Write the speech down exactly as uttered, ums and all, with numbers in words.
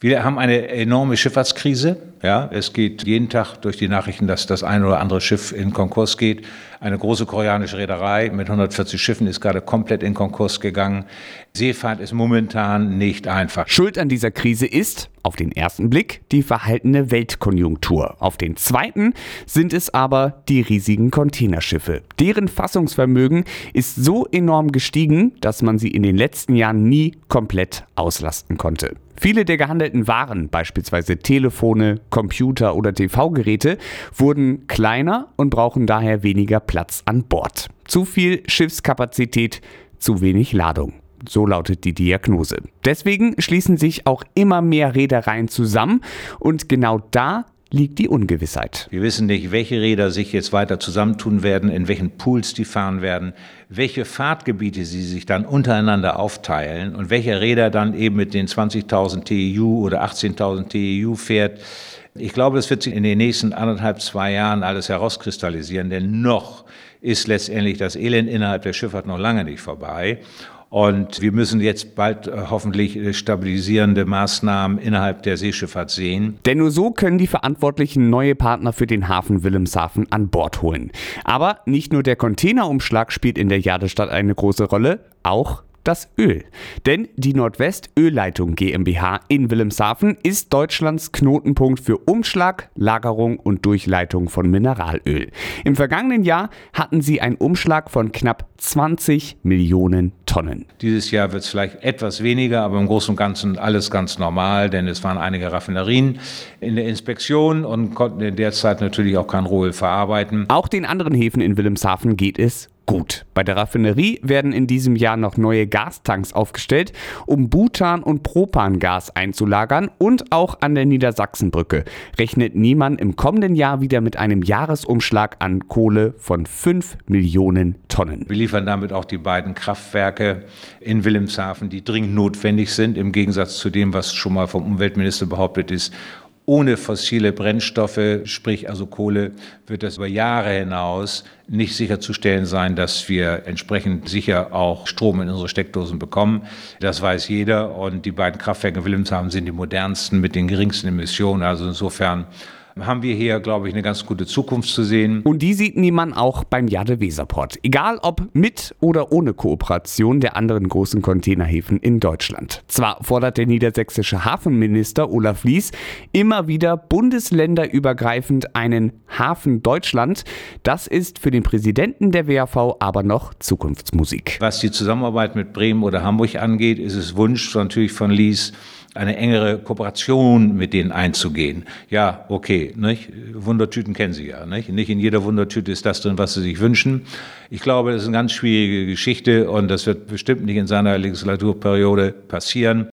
Wir haben eine enorme Schifffahrtskrise. Ja, es geht jeden Tag durch die Nachrichten, dass das ein oder andere Schiff in Konkurs geht. Eine große koreanische Reederei mit hundertvierzig Schiffen ist gerade komplett in Konkurs gegangen. Seefahrt ist momentan nicht einfach. Schuld an dieser Krise ist, auf den ersten Blick, die verhaltene Weltkonjunktur. Auf den zweiten sind es aber die riesigen Containerschiffe. Deren Fassungsvermögen ist so enorm gestiegen, dass man sie in den letzten Jahren nie komplett auslasten konnte. Viele der gehandelten Waren, beispielsweise Telefone, Computer oder T V-Geräte, wurden kleiner und brauchen daher weniger Platz an Bord. Zu viel Schiffskapazität, zu wenig Ladung. So lautet die Diagnose. Deswegen schließen sich auch immer mehr Reedereien zusammen und genau da liegt die Ungewissheit. Wir wissen nicht, welche Reeder sich jetzt weiter zusammentun werden, in welchen Pools die fahren werden, welche Fahrtgebiete sie sich dann untereinander aufteilen und welcher Reeder dann eben mit den zwanzigtausend T E U oder achtzehntausend T E U fährt. Ich glaube, das wird sich in den nächsten anderthalb, zwei Jahren alles herauskristallisieren, denn noch ist letztendlich das Elend innerhalb der Schifffahrt noch lange nicht vorbei. Und wir müssen jetzt bald äh, hoffentlich äh, stabilisierende Maßnahmen innerhalb der Seeschifffahrt sehen. Denn nur so können die Verantwortlichen neue Partner für den Hafen Wilhelmshaven an Bord holen. Aber nicht nur der Containerumschlag spielt in der Jadestadt eine große Rolle, auch das Öl. Denn die Nordwest Ölleitung GmbH in Wilhelmshaven ist Deutschlands Knotenpunkt für Umschlag, Lagerung und Durchleitung von Mineralöl. Im vergangenen Jahr hatten sie einen Umschlag von knapp zwanzig Millionen Tonnen. Dieses Jahr wird es vielleicht etwas weniger, aber im Großen und Ganzen alles ganz normal, denn es waren einige Raffinerien in der Inspektion und konnten in der Zeit natürlich auch kein Rohöl verarbeiten. Auch den anderen Häfen in Wilhelmshaven geht es gut. Bei der Raffinerie werden in diesem Jahr noch neue Gastanks aufgestellt, um Butan- und Propangas einzulagern, und auch an der Niedersachsenbrücke rechnet Niemann im kommenden Jahr wieder mit einem Jahresumschlag an Kohle von fünf Millionen Tonnen. Wir liefern damit auch die beiden Kraftwerke in Wilhelmshaven, die dringend notwendig sind, im Gegensatz zu dem, was schon mal vom Umweltminister behauptet ist. Ohne fossile Brennstoffe, sprich also Kohle, wird das über Jahre hinaus nicht sicherzustellen sein, dass wir entsprechend sicher auch Strom in unsere Steckdosen bekommen. Das weiß jeder, und die beiden Kraftwerke in Wilhelmshaven sind die modernsten mit den geringsten Emissionen. Also insofern haben wir hier, glaube ich, eine ganz gute Zukunft zu sehen. Und die sieht niemand auch beim Jade-Weserport. Egal ob mit oder ohne Kooperation der anderen großen Containerhäfen in Deutschland. Zwar fordert der niedersächsische Hafenminister Olaf Lies immer wieder bundesländerübergreifend einen Hafen Deutschland. Das ist für den Präsidenten der W A V aber noch Zukunftsmusik. Was die Zusammenarbeit mit Bremen oder Hamburg angeht, ist es Wunsch natürlich von Lies, eine engere Kooperation mit denen einzugehen. Ja, okay, nicht? Wundertüten kennen Sie ja. Nicht? nicht in jeder Wundertüte ist das drin, was Sie sich wünschen. Ich glaube, das ist eine ganz schwierige Geschichte und das wird bestimmt nicht in seiner Legislaturperiode passieren.